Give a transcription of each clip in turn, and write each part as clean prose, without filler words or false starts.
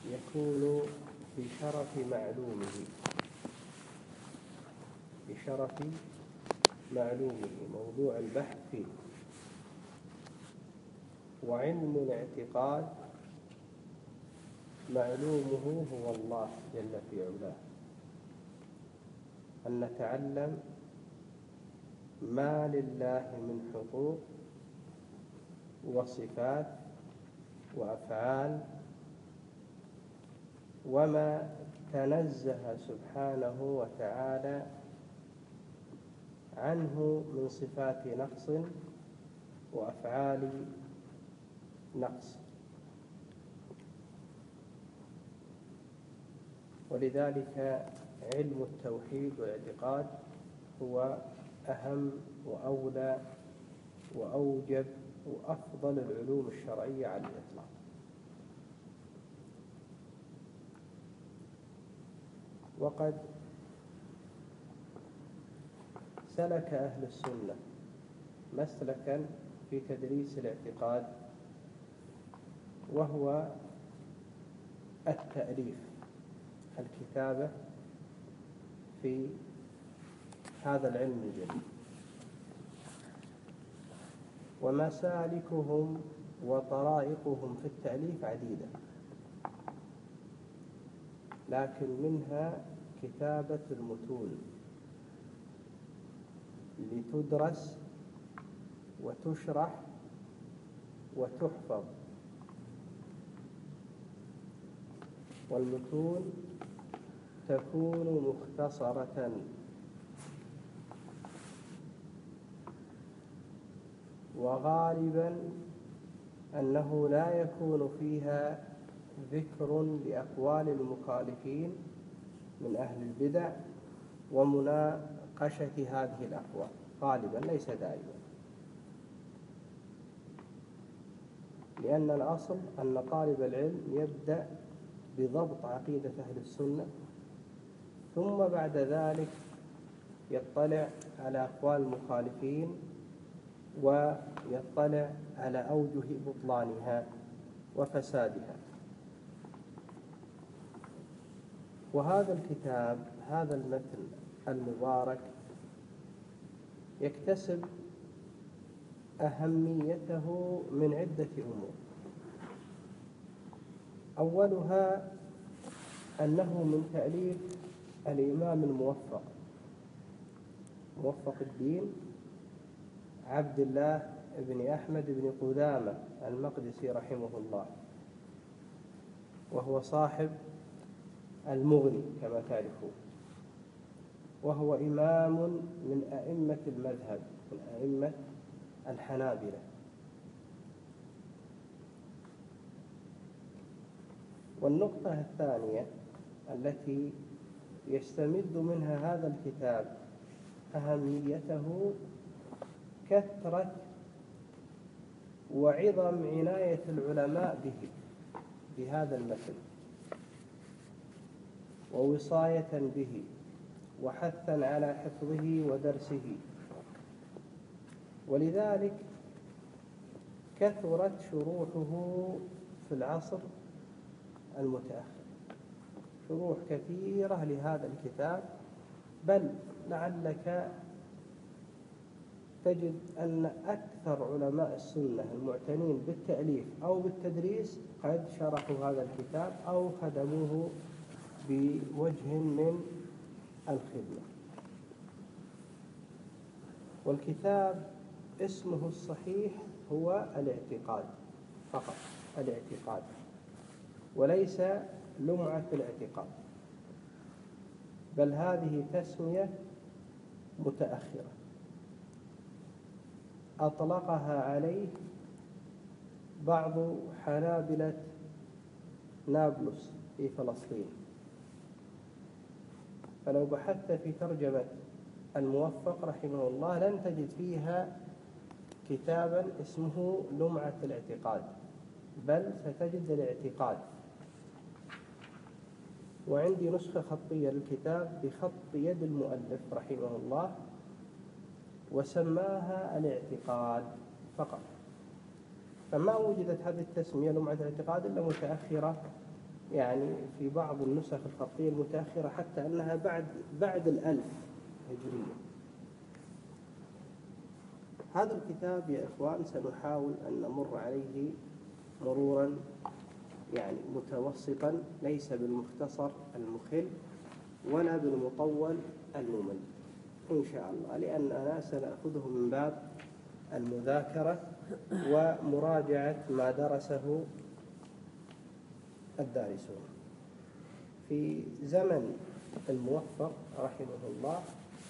يكون بشرف معلومه، بشرف معلومه موضوع البحث فيه. وعلم الاعتقاد معلومه هو الله جل في علاه، أن نتعلم ما لله من حقوق وصفات وأفعال، وما تنزه سبحانه وتعالى عنه من صفات نقص وأفعال نقص. ولذلك علم التوحيد والاعتقاد هو أهم وأولى وأوجب وأفضل العلوم الشرعية على الإطلاق. وقد سلك أهل السنة مسلكا في تدريس الاعتقاد، وهو التأليف، الكتابة في هذا العلم الجديد. ومسالكهم وطرائقهم في التأليف عديدة، لكن منها كتابة المتون لتدرس وتشرح وتحفظ. والمتون تكون مختصرة، وغالبا أنه لا يكون فيها ذكر لأقوال المخالفين من أهل البدع ومناقشة هذه الأقوال، غالبا ليس دائما، لأن الأصل أن طالب العلم يبدأ بضبط عقيدة أهل السنة، ثم بعد ذلك يطلع على أقوال المخالفين ويطلع على أوجه بطلانها وفسادها. وهذا الكتاب، هذا المتن المبارك، يكتسب أهميته من عدة أمور. أولها أنه من تأليف الإمام الموفق، موفق الدين عبد الله بن أحمد بن قدامة المقدسي رحمه الله، وهو صاحب المغني كما تعرفون، وهو إمام من أئمة المذهب، من أئمة الحنابلة. والنقطة الثانية التي يستمد منها هذا الكتاب أهميته كثرة وعظم عناية العلماء به، بهذا المتن، ووصاية به وحثا على حفظه ودرسه. ولذلك كثرت شروحه في العصر المتأخر، شروح كثيرة لهذا الكتاب، بل لعلك تجد أن أكثر علماء السنة المعتنين بالتأليف أو بالتدريس قد شرحوا هذا الكتاب أو خدموه بوجه من الخدمة. والكتاب اسمه الصحيح هو الاعتقاد فقط، الاعتقاد، وليس لمعة الاعتقاد، بل هذه تسمية متأخرة أطلقها عليه بعض حنابلة نابلس في فلسطين. فلو بحثت في ترجمة الموفق رحمه الله لن تجد فيها كتابا اسمه لمعة الاعتقاد، بل ستجد الاعتقاد. وعندي نسخة خطية للكتاب بخط يد المؤلف رحمه الله، وسماها الاعتقاد فقط. فما وجدت هذه التسمية لمعة الاعتقاد إلا متأخرة يعني في بعض النسخ الخطية المتأخرة حتى أنها بعد 1000 هجرية. هذا الكتاب يا إخوان سنحاول أن نمر عليه مرورا يعني متوسطا، ليس بالمختصر المخل ولا بالمطول الممل إن شاء الله، لأننا سنأخذه من باب المذاكرة ومراجعة ما درسه الدارسون. في زمن الموفق رحمه الله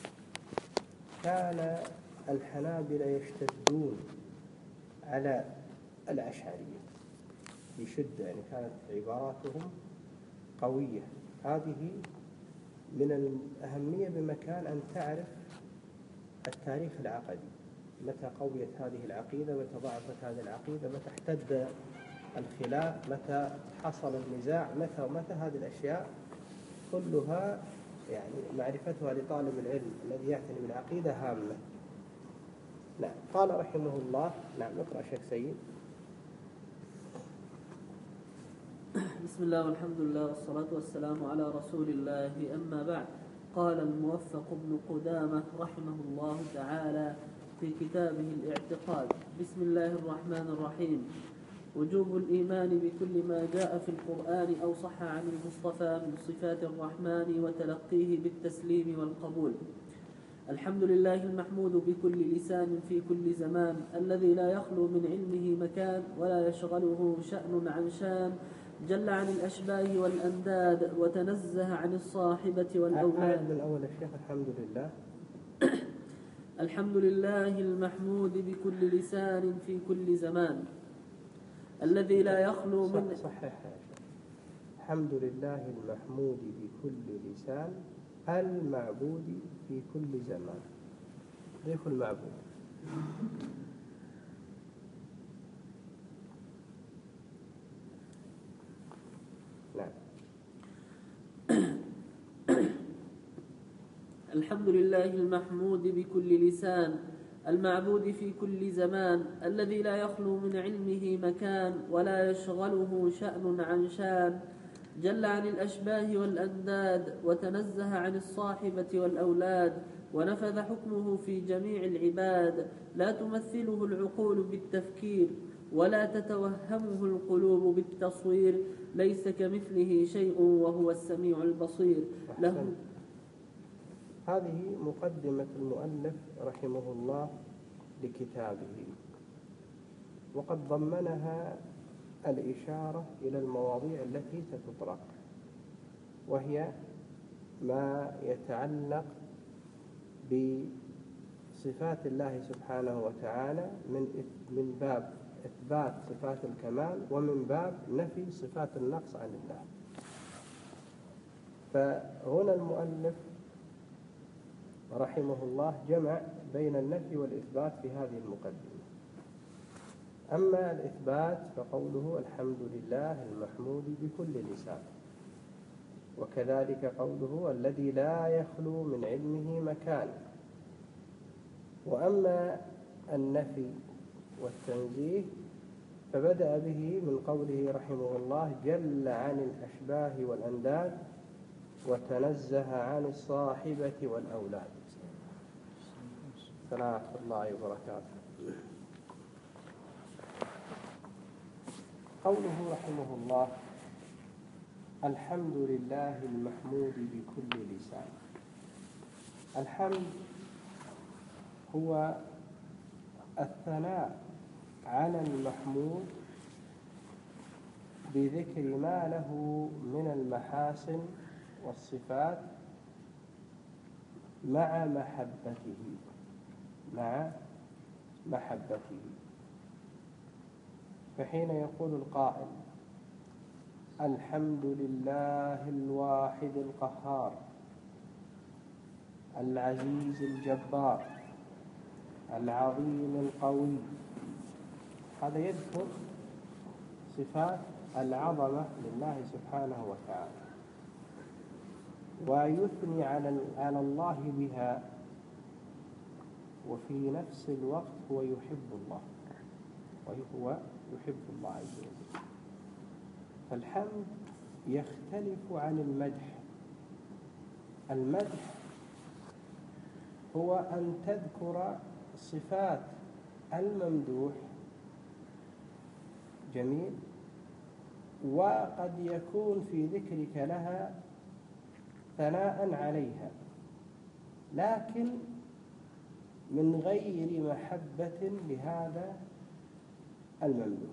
كان الحنابلة يشتدون على الأشعرية بشدة، يعني كانت عباراتهم قوية. هذه من الأهمية بمكان أن تعرف التاريخ العقدي، متى قويت هذه العقيدة، متى ضعفت هذه العقيدة، متى احتد الخلاف، متى حصل النزاع، متى هذه الأشياء كلها يعني معرفتها لطالب العلم الذي يعتني بالعقيدة هامة. نعم. قال رحمه الله، نعم نقرأ شيخ سيد. بسم الله والحمد لله والصلاة والسلام على رسول الله، أما بعد. قال الموفق ابن قدامة رحمه الله تعالى في كتابه الاعتقاد: بسم الله الرحمن الرحيم. وجوب الإيمان بكل ما جاء في القرآن أو صح عن المصطفى من صفات الرحمن وتلقيه بالتسليم والقبول. الحمد لله المحمود بكل لسان في كل زمان، الذي لا يخلو من علمه مكان ولا يشغله شأن عن شان، جل عن الأشباه والأنداد وتنزه عن الصاحبة والأولاد. من أول الشيخ. الحمد لله الحمد لله المحمود بكل لسان في كل زمان، الذي لا يخلو من صحيح. الحمد لله المحمود بكل لسان المعبود في كل زمان. ضيف المعبود. نعم. الحمد لله المحمود بكل لسان المعبود في كل زمان، الذي لا يخلو من علمه مكان ولا يشغله شأن عن شان، جل عن الأشباه والأنداد وتنزه عن الصاحبة والأولاد، ونفذ حكمه في جميع العباد، لا تمثله العقول بالتفكير ولا تتوهمه القلوب بالتصوير، ليس كمثله شيء وهو السميع البصير. له. هذه مقدمة المؤلف رحمه الله لكتابه، وقد ضمنها الإشارة إلى المواضيع التي ستطرق، وهي ما يتعلق بصفات الله سبحانه وتعالى من باب إثبات صفات الكمال ومن باب نفي صفات النقص عن الله. فهنا المؤلف رحمه الله جمع بين النفي والإثبات في هذه المقدمة. أما الإثبات فقوله الحمد لله المحمود بكل لسان، وكذلك قوله الذي لا يخلو من علمه مكان. وأما النفي والتنزيه فبدأ به من قوله رحمه الله جل عن الأشباه والأنداد وتنزه عن الصاحبة والأولاد. سلام الله وبركاته. قوله رحمه الله الحمد لله المحمود بكل لسان. الحمد هو الثناء على المحمود بذكر ما له من المحاسن والصفات مع محبته. فحين يقول القائل الحمد لله الواحد القهار العزيز الجبار العظيم القوي، هذا يذكر صفات العظمة لله سبحانه وتعالى ويثني على الله بها، وفي نفس الوقت هو يحب الله عز وجل. فالحمد يختلف عن المدح. المدح هو أن تذكر صفات الممدوح، جميل، وقد يكون في ذكرك لها ثناء عليها، لكن من غير محبة لهذا الممدوح.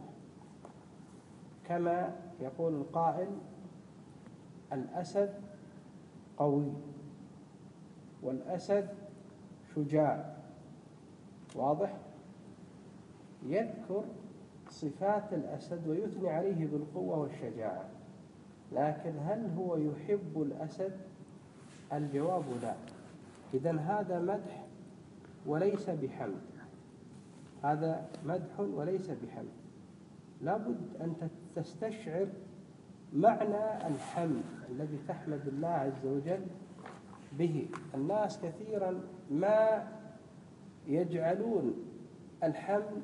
كما يقول القائل: الأسد قوي، والأسد شجاع، واضح؟ يذكر صفات الأسد ويثني عليه بالقوة والشجاعة، لكن هل هو يحب الأسد؟ الجواب لا. إذن هذا مدح وليس بحمد، هذا مدح وليس بحمد. لابد أن تستشعر معنى الحمد الذي تحمد الله عز وجل به. الناس كثيرا ما يجعلون الحمد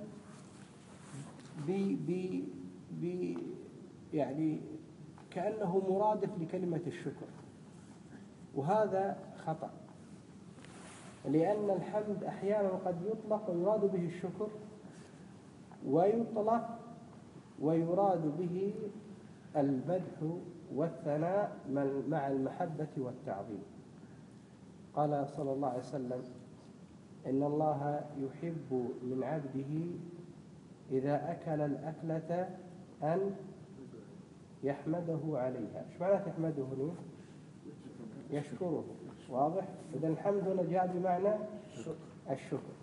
يعني كأنه مرادف لكلمة الشكر، وهذا خطأ، لأن الحمد أحيانا قد يطلق ويراد به الشكر، ويطلق ويراد به المدح والثناء مع المحبة والتعظيم. قال صلى الله عليه وسلم: إن الله يحب من عبده إذا أكل الأكلة أن يحمده عليها. إيش معنى تحمده؟ يشكره، واضح؟ إذن الحمد هنا جاء بمعنى الشكر.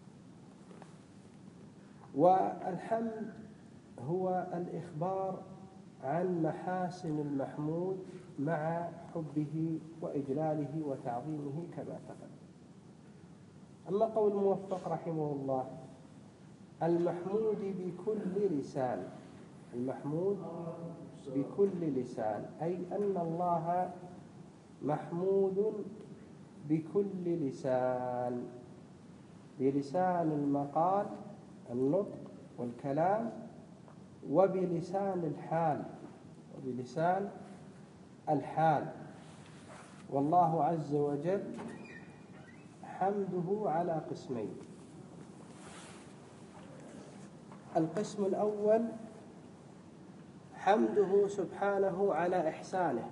والحمد هو الإخبار عن محاسن المحمود مع حبه وإجلاله وتعظيمه كما تقدم. أما قول الموفق رحمه الله: المحمود بكل لسان، المحمود بكل لسان، أي أن الله محمود بكل لسان، بلسان المقال النطق والكلام، وبلسان الحال، وبلسان الحال. والله عز وجل حمده على قسمين: القسم الأول حمده سبحانه على إحسانه،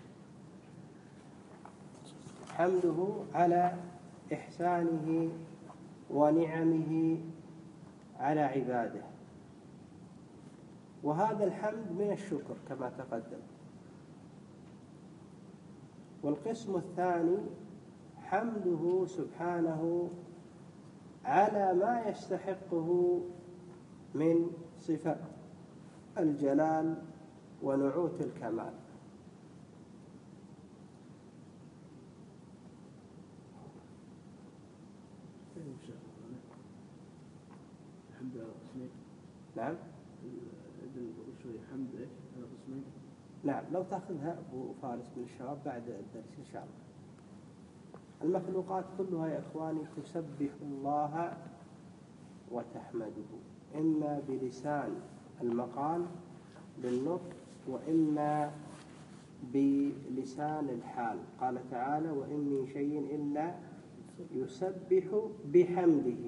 حمده على إحسانه ونعمه على عباده، وهذا الحمد من الشكر كما تقدم. والقسم الثاني حمده سبحانه على ما يستحقه من صفة الجلال ونعوت الكمال. نعم. نعم، لو تأخذها أبو فارس من الشباب بعد الدرس إن شاء الله. المخلوقات كلها يا إخواني تسبح الله وتحمده، إما بلسان المقال بالنطق، وإما بلسان الحال. قال تعالى: وإن من شيء إلا يسبح بحمده،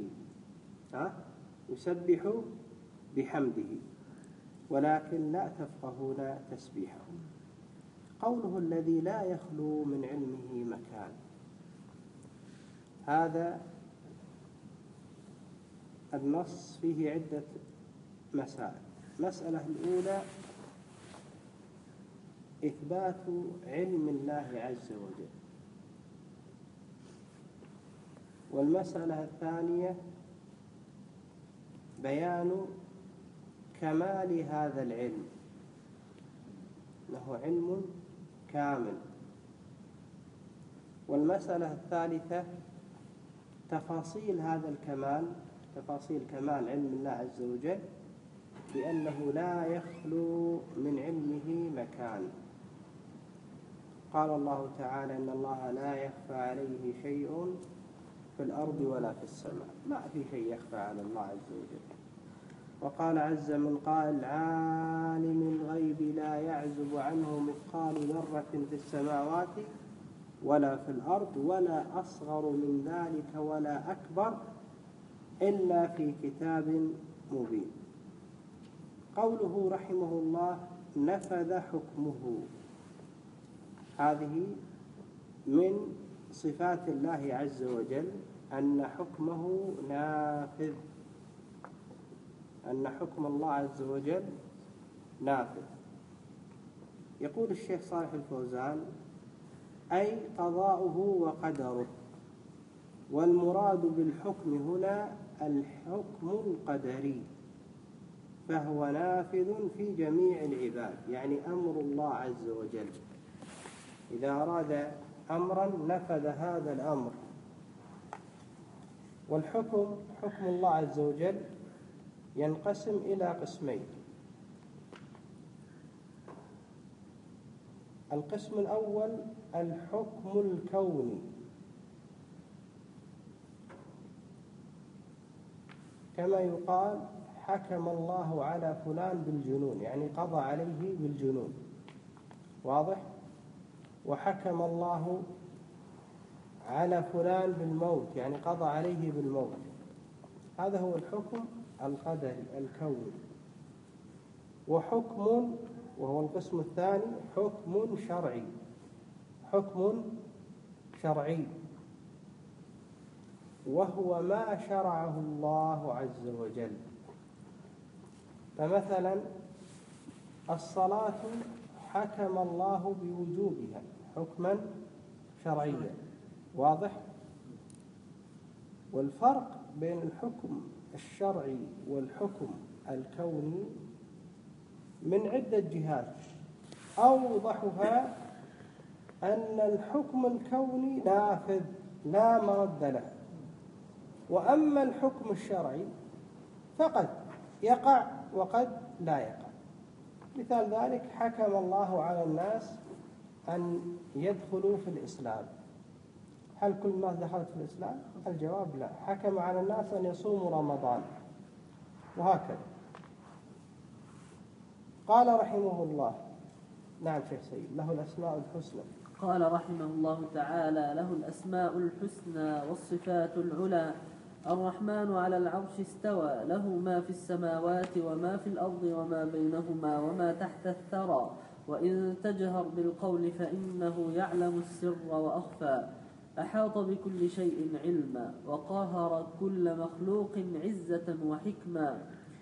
يسبح بحمده، ولكن لا تفقهون تسبيحه. قوله: الذي لا يخلو من علمه مكان، هذا النص فيه عدة مسائل. المسألة الأولى إثبات علم الله عز وجل، والمسألة الثانية بيان كمال هذا العلم، له علم كامل. والمسألة الثالثة تفاصيل هذا الكمال، تفاصيل كمال علم الله عز وجل، بأنه لا يخلو من علمه مكان. قال الله تعالى: إن الله لا يخفى عليه شيء في الأرض ولا في السماء. ما في شيء يخفى على الله عز وجل. وقال عز من قائل عالم الغيب لا يعزب عنه مثقال ذرة في السماوات ولا في الأرض ولا أصغر من ذلك ولا أكبر إلا في كتاب مبين. قوله رحمه الله نفذ حكمه، هذه من صفات الله عز وجل أن حكمه نافذ، أن حكم الله عز وجل نافذ. يقول الشيخ صالح الفوزان أي قضاؤه وقدره، والمراد بالحكم هنا الحكم القدري، فهو نافذ في جميع العباد، يعني أمر الله عز وجل إذا أراد أمرا نفذ هذا الأمر. والحكم حكم الله عز وجل ينقسم إلى قسمين. القسم الأول الحكم الكوني، كما يقال حكم الله على فلان بالجنون، يعني قضى عليه بالجنون، واضح؟ وحكم الله على فلان بالموت، يعني قضى عليه بالموت. هذا هو الحكم القدري الكوني. وحكم، وهو القسم الثاني، حكم شرعي، حكم شرعي وهو ما شرعه الله عز وجل. فمثلا الصلاة حكم الله بوجوبها حكما شرعيا، واضح؟ والفرق بين الحكم الشرعي والحكم الكوني من عدة جهات، أوضحها أن الحكم الكوني نافذ لا مرد له، وأما الحكم الشرعي فقد يقع وقد لا يقع. مثال ذلك حكم الله على الناس أن يدخلوا في الإسلام، هل كل الناس دخلت في الإسلام؟ الجواب لا. حكم على الناس أن يصوموا رمضان، وهكذا. قال رحمه الله، نعم شيخ سيد، له الأسماء الحسنى. قال رحمه الله تعالى له الأسماء الحسنى والصفات العلى. الرحمن على العرش استوى، له ما في السماوات وما في الأرض وما بينهما وما تحت الثرى، وإن تجهر بالقول فإنه يعلم السر وأخفى. أحاط بكل شيء علما، وقهر كل مخلوق عزة وحكمة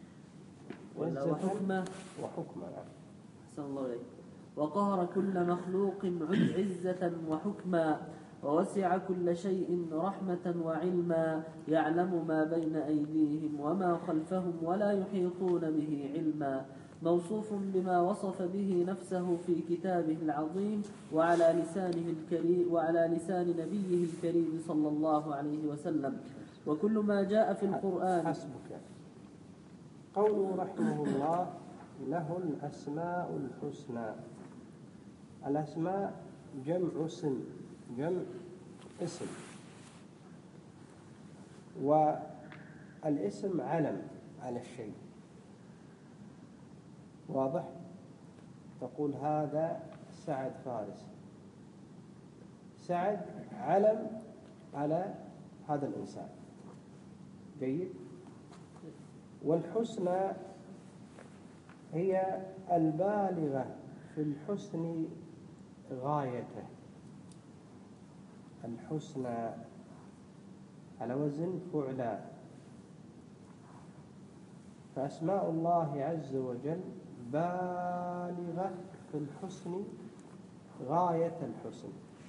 وحكمة أحسن الله إليك. وقهر كل مخلوق عزة وحكما، ووسع كل شيء رحمة وعلما، يعلم ما بين أيديهم وما خلفهم ولا يحيطون به علما. موصوف بما وصف به نفسه في كتابه العظيم وعلى لسان نبيه الكريم صلى الله عليه وسلم. وكل ما جاء في القرآن. حسبك. قوله رحمه الله له الأسماء الحسنى. الأسماء جمع اسم، جمع اسم، والاسم علم على الشيء، واضح؟ تقول هذا سعد فارس، سعد علم على هذا الإنسان، جيد. والحسنى هي البالغة في الحسن غايته، الحسنى على وزن فعلا. فأسماء الله عز وجل بالغة في الحسن غاية الحسن.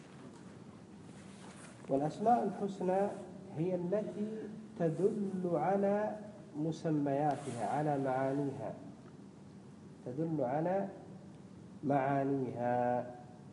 والأسماء الحسنى هي التي تدل على مسمياتها، على معانيها، تدل على معانيها.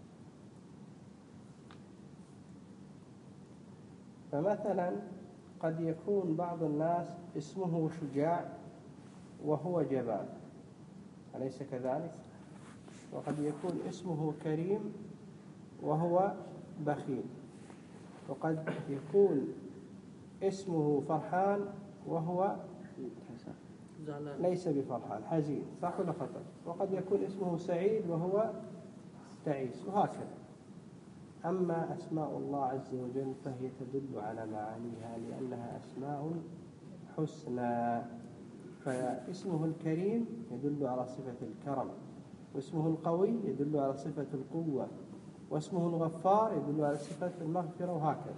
فمثلا قد يكون بعض الناس اسمه شجاع وهو جبان، أليس كذلك؟ وقد يكون اسمه كريم وهو بخيل، وقد يكون اسمه فرحان وهو زعلان. ليس بفرحان، حزين، صح ولا خطأ؟ وقد يكون اسمه سعيد وهو تعيس، وهكذا. أما أسماء الله عز وجل فهي تدل على معانيها لأنها أسماء حسنى. فاسمه الكريم يدل على صفة الكرم، واسمه القوي يدل على صفة القوة، واسمه الغفار يدل على صفة المغفرة، وهكذا.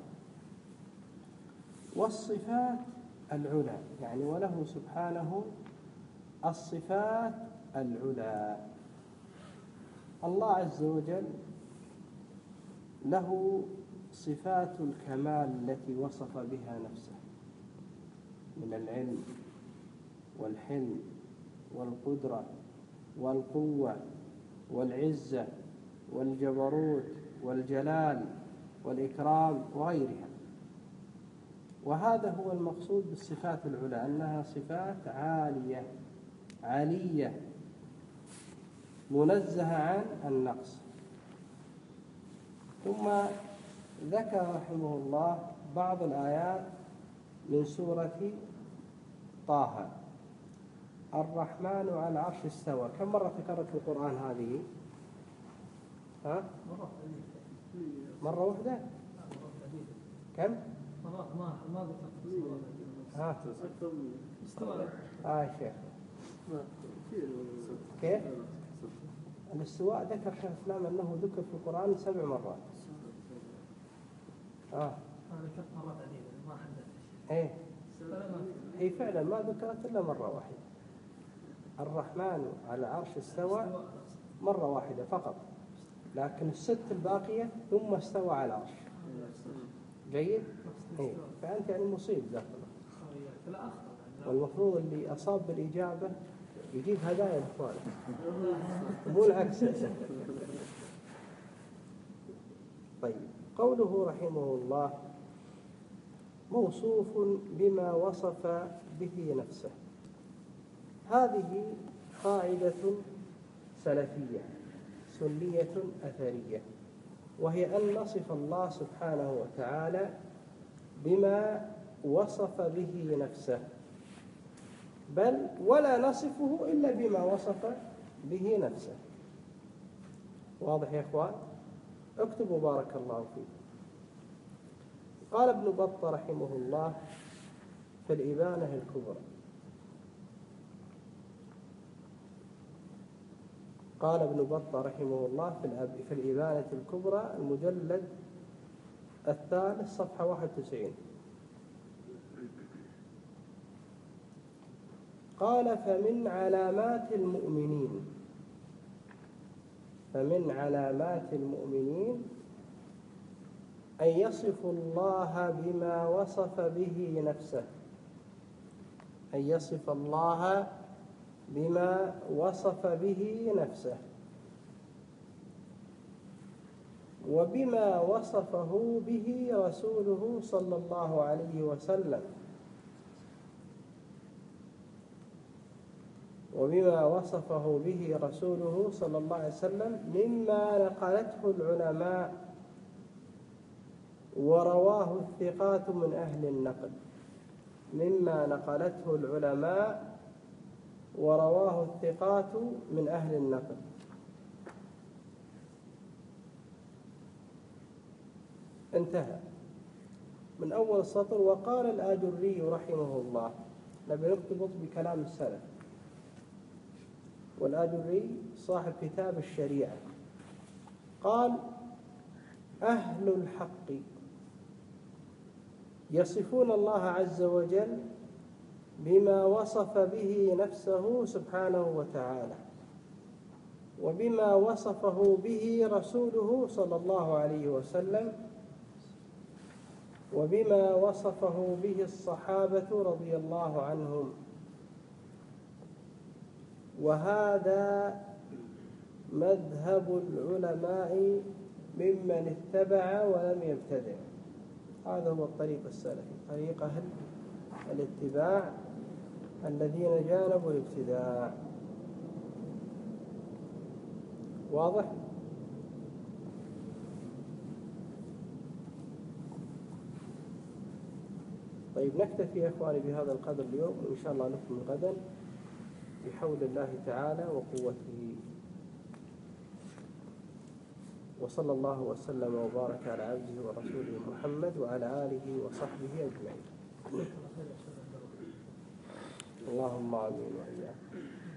والصفات العلى، يعني وله سبحانه الصفات العلى. الله عز وجل له صفات الكمال التي وصف بها نفسه من العلم والحلم والقدرة والقوة والعزة والجبروت والجلال والإكرام وغيرها. وهذا هو المقصود بالصفات العلى، أنها صفات عالية عالية منزهة عن النقص. ثم ذكر رحمه الله بعض الآيات من سورة طه. الرحمن على العرش استوى، كم مرة تكررت في القرآن هذه؟ مرة واحدة؟ كم؟ ما استوى. شيخ كيف؟ الاستواء ذكر شيخ الإسلام أنه ذكر في القرآن 7 مرات. أنا ذكرت مرات عديدة ما حددت. هي فعلا ما ذكرت إلا مرة واحدة. الرحمن على العرش استوى مرة واحدة فقط، لكن ال6 الباقية ثم استوى على العرش. جيد؟ فأنت يعني مصيب ذاك الله. والمفروض اللي أصاب بالإجابة يجيب هدايا لإخوانه، مو العكس. طيب، قوله رحمه الله موصوف بما وصف به نفسه، هذه قاعدة سلفية سنية أثرية، وهي أن نصف الله سبحانه وتعالى بما وصف به نفسه، بل ولا نصفه إلا بما وصف به نفسه. واضح يا إخوان؟ اكتبوا بارك الله فيكم. قال ابن بطة رحمه الله في الإبانة الكبرى، قال ابن بطة رحمه الله في الإبانة الكبرى المجلد 3 صفحة 91، قال فمن علامات المؤمنين أن يصفوا الله بما وصف به نفسه، أن يصف الله بما وصف به نفسه وبما وصفه به رسوله صلى الله عليه وسلم، وبما وصفه به رسوله صلى الله عليه وسلم مما نقلته العلماء ورواه الثقات من أهل النقل، مما نقلته العلماء ورواه الثقات من أهل النقل. انتهى من أول السطر. وقال الآجري رحمه الله، نبي نرتبط بكلام السلف، والآجري صاحب كتاب الشريعة، قال أهل الحق يصفون الله عز وجل بما وصف به نفسه سبحانه وتعالى، وبما وصفه به رسوله صلى الله عليه وسلم، وبما وصفه به الصحابة رضي الله عنهم، وهذا مذهب العلماء ممن اتبع ولم يبتدع. هذا هو الطريق السلفي، طريق أهل الاتباع الذين جانبوا الابتداع. واضح؟ طيب، نكتفي يا إخواني بهذا القدر اليوم، وإن شاء الله نكمل غدا. بحول الله تعالى وقوته. وصلى الله وسلم وبارك على عبده ورسوله محمد وعلى آله وصحبه أجمعين. اللهم آمين وإياك.